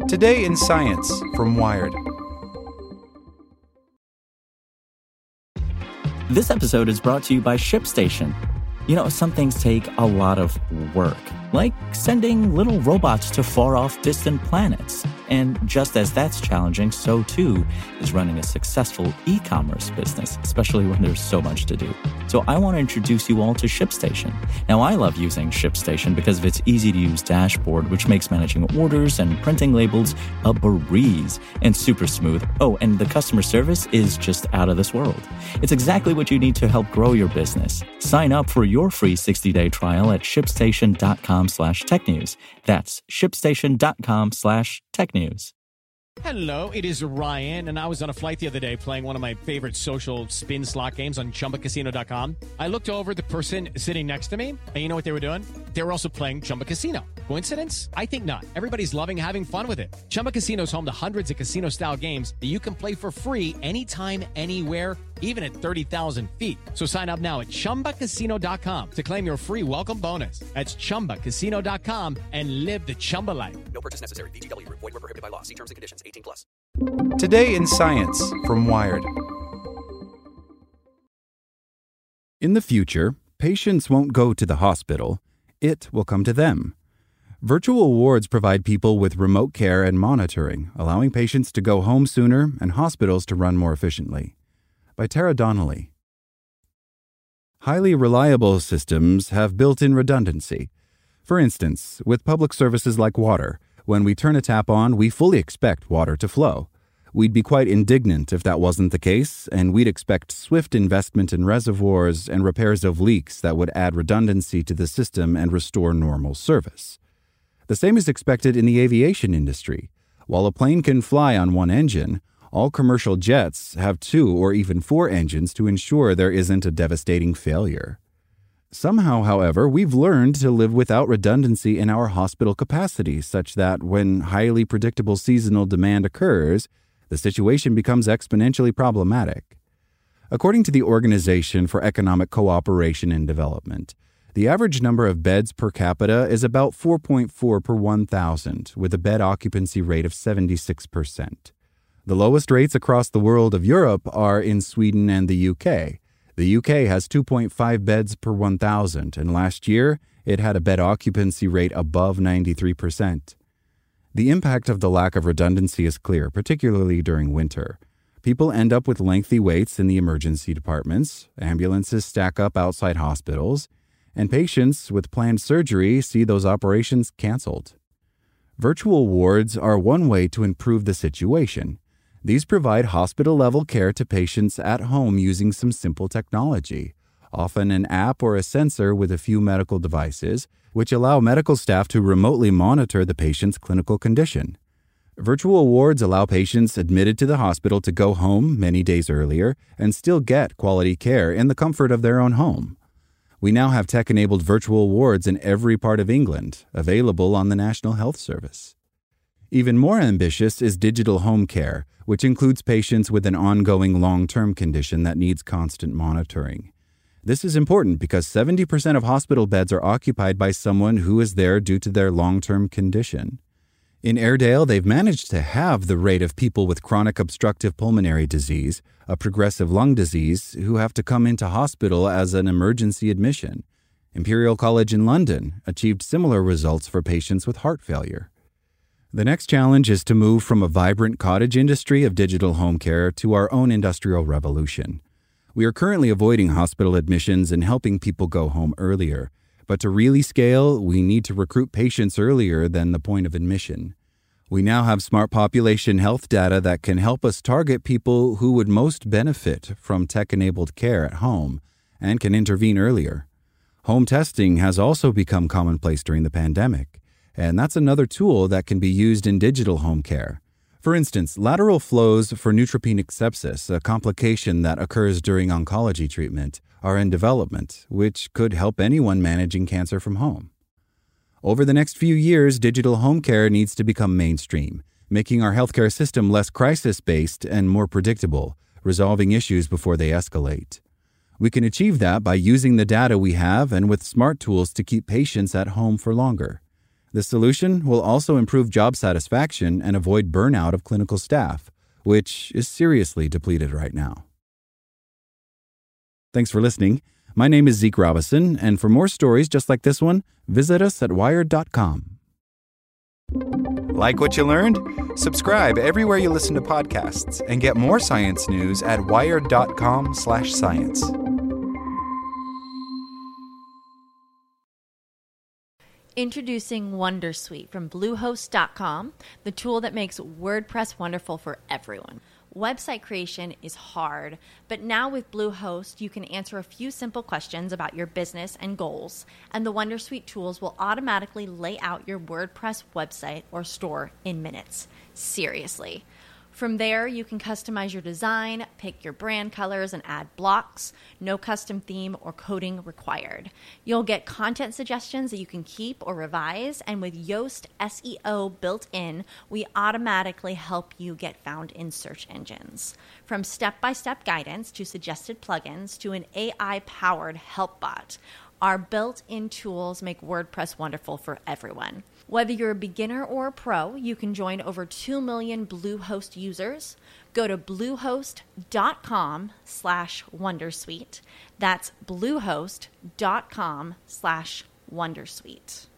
Today in Science from Wired. This episode is brought to you by ShipStation. You know, some things take a lot of work, like sending little robots to far-off distant planets. And just as that's challenging, so too is running a successful e-commerce business, especially when there's so much to do. So I want to introduce you all to ShipStation. Now, I love using ShipStation because of its easy-to-use dashboard, which makes managing orders and printing labels a breeze and super smooth. Oh, and the customer service is just out of this world. It's exactly what you need to help grow your business. Sign up for your free 60-day trial at shipstation.com/technews. That's shipstation.com/technews. Hello, it is Ryan, and I was on a flight the other day playing one of my favorite social spin slot games on ChumbaCasino.com. I looked over at the person sitting next to me, and you know what they were doing? They were also playing Chumba Casino. Coincidence? I think not. Everybody's loving having fun with it. Chumba Casino is home to hundreds of casino-style games that you can play for free anytime, anywhere, even at 30,000 feet. So sign up now at ChumbaCasino.com to claim your free welcome bonus. That's ChumbaCasino.com and live the Chumba life. No purchase necessary. VGW. Void where prohibited by law. See terms and conditions. 18+. Today in Science from Wired. In the future, patients won't go to the hospital. It will come to them. Virtual wards provide people with remote care and monitoring, allowing patients to go home sooner and hospitals to run more efficiently. By Tara Donnelly. Highly reliable systems have built-in redundancy. For instance, with public services like water, when we turn a tap on, we fully expect water to flow. We'd be quite indignant if that wasn't the case, and we'd expect swift investment in reservoirs and repairs of leaks that would add redundancy to the system and restore normal service. The same is expected in the aviation industry. While a plane can fly on one engine, all commercial jets have 2 or even 4 engines to ensure there isn't a devastating failure. Somehow, however, we've learned to live without redundancy in our hospital capacity, such that when highly predictable seasonal demand occurs, the situation becomes exponentially problematic. According to the Organization for Economic Cooperation and Development, the average number of beds per capita is about 4.4 per 1,000, with a bed occupancy rate of 76%. The lowest rates across the world of Europe are in Sweden and the UK. The UK has 2.5 beds per 1,000, and last year it had a bed occupancy rate above 93%. The impact of the lack of redundancy is clear, particularly during winter. People end up with lengthy waits in the emergency departments, ambulances stack up outside hospitals, and patients with planned surgery see those operations canceled. Virtual wards are one way to improve the situation. These provide hospital-level care to patients at home using some simple technology, often an app or a sensor with a few medical devices, which allow medical staff to remotely monitor the patient's clinical condition. Virtual wards allow patients admitted to the hospital to go home many days earlier and still get quality care in the comfort of their own home. We now have tech-enabled virtual wards in every part of England, available on the National Health Service. Even more ambitious is digital home care, which includes patients with an ongoing long-term condition that needs constant monitoring. This is important because 70% of hospital beds are occupied by someone who is there due to their long-term condition. In Airedale, they've managed to halve the rate of people with chronic obstructive pulmonary disease, a progressive lung disease, who have to come into hospital as an emergency admission. Imperial College in London achieved similar results for patients with heart failure. The next challenge is to move from a vibrant cottage industry of digital home care to our own industrial revolution. We are currently avoiding hospital admissions and helping people go home earlier. But to really scale, we need to recruit patients earlier than the point of admission. We now have smart population health data that can help us target people who would most benefit from tech-enabled care at home and can intervene earlier. Home testing has also become commonplace during the pandemic, and that's another tool that can be used in digital home care. For instance, lateral flows for neutropenic sepsis, a complication that occurs during oncology treatment, are in development, which could help anyone managing cancer from home. Over the next few years, digital home care needs to become mainstream, making our healthcare system less crisis-based and more predictable, resolving issues before they escalate. We can achieve that by using the data we have and with smart tools to keep patients at home for longer. The solution will also improve job satisfaction and avoid burnout of clinical staff, which is seriously depleted right now. Thanks for listening. My name is Zeke Robison, and for more stories just like this one, visit us at wired.com. Like what you learned? Subscribe everywhere you listen to podcasts and get more science news at wired.com/science. Introducing Wondersuite from Bluehost.com, the tool that makes WordPress wonderful for everyone. Website creation is hard, but now with Bluehost, you can answer a few simple questions about your business and goals, and the Wondersuite tools will automatically lay out your WordPress website or store in minutes. Seriously. From there, you can customize your design, pick your brand colors, and add blocks. No custom theme or coding required. You'll get content suggestions that you can keep or revise, and with Yoast SEO built in, we automatically help you get found in search engines. From step-by-step guidance to suggested plugins to an AI-powered help bot, our built-in tools make WordPress wonderful for everyone. Whether you're a beginner or a pro, you can join over 2 million Bluehost users. Go to bluehost.com/wondersuite. That's bluehost.com/wondersuite.